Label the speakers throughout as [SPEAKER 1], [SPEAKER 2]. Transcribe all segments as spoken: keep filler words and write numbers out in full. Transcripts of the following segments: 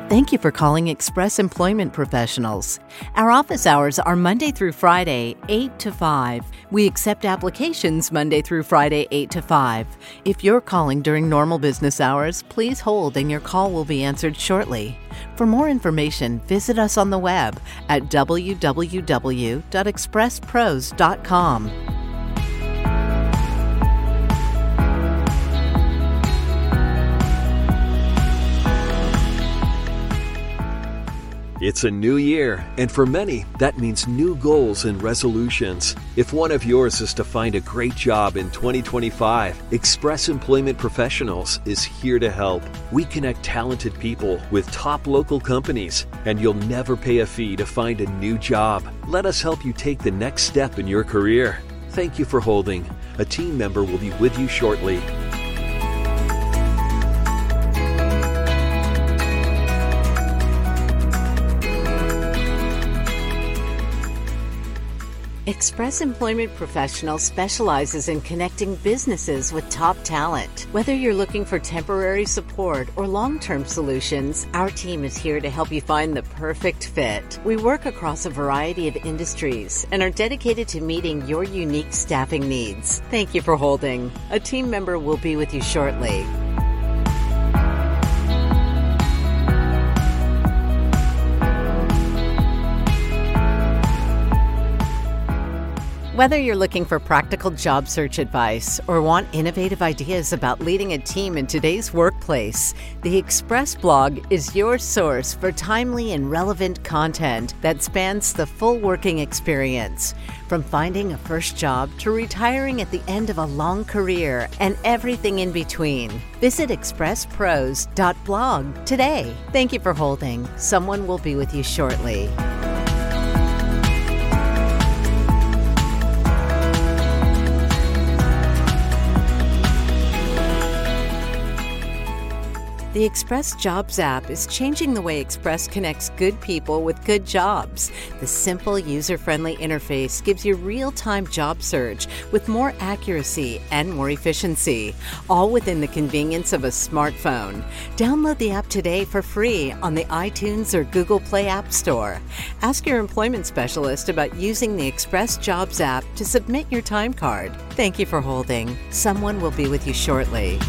[SPEAKER 1] Thank you for calling Express Employment Professionals. Our office hours are Monday through Friday, eight to five. We accept applications Monday through Friday, eight to five. If you're calling during normal business hours, please hold and your call will be answered shortly. For more information, visit us on the web at w w w dot express pros dot com.
[SPEAKER 2] It's a new year, and for many, that means new goals and resolutions. If one of yours is to find a great job in twenty twenty-five, Express Employment Professionals is here to help. We connect talented people with top local companies, and you'll never pay a fee to find a new job. Let us help you take the next step in your career. Thank you for holding. A team member will be with you shortly.
[SPEAKER 1] Express Employment Professionals specializes in connecting businesses with top talent. Whether you're looking for temporary support or long-term solutions, our team is here to help you find the perfect fit. We work across a variety of industries and are dedicated to meeting your unique staffing needs. Thank you for holding. A team member will be with you shortly. Whether you're looking for practical job search advice or want innovative ideas about leading a team in today's workplace, the Express blog is your source for timely and relevant content that spans the full working experience. From finding a first job to retiring at the end of a long career and everything in between. Visit express pros dot blog today. Thank you for holding. Someone will be with you shortly. The Express Jobs app is changing the way Express connects good people with good jobs. The simple, user-friendly interface gives you real-time job search with more accuracy and more efficiency, all within the convenience of a smartphone. Download the app today for free on the iTunes or Google Play App Store. Ask your employment specialist about using the Express Jobs app to submit your time card. Thank you for holding. Someone will be with you shortly.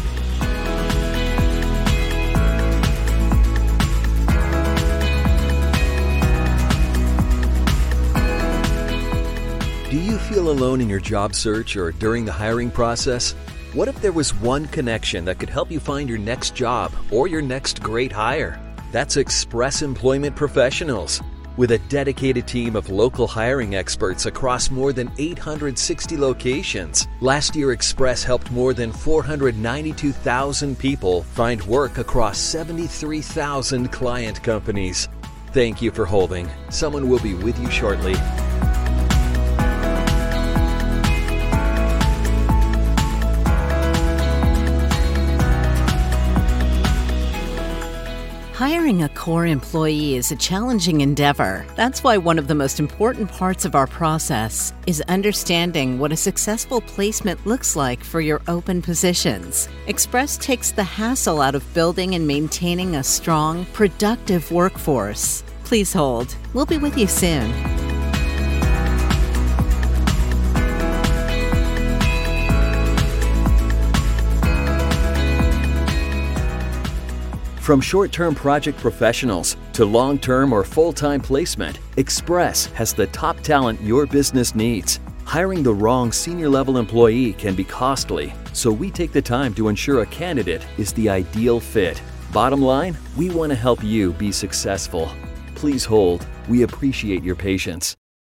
[SPEAKER 2] Do you feel alone in your job search or during the hiring process? What if there was one connection that could help you find your next job or your next great hire? That's Express Employment Professionals. With a dedicated team of local hiring experts across more than eight hundred sixty locations, last year Express helped more than four hundred ninety-two thousand people find work across seventy-three thousand client companies. Thank you for holding. Someone will be with you shortly.
[SPEAKER 1] Hiring a core employee is a challenging endeavor. That's why one of the most important parts of our process is understanding what a successful placement looks like for your open positions. Express takes the hassle out of building and maintaining a strong, productive workforce. Please hold. We'll be with you soon.
[SPEAKER 2] From short-term project professionals to long-term or full-time placement, Express has the top talent your business needs. Hiring the wrong senior-level employee can be costly, so we take the time to ensure a candidate is the ideal fit. Bottom line, we want to help you be successful. Please hold. We appreciate your patience.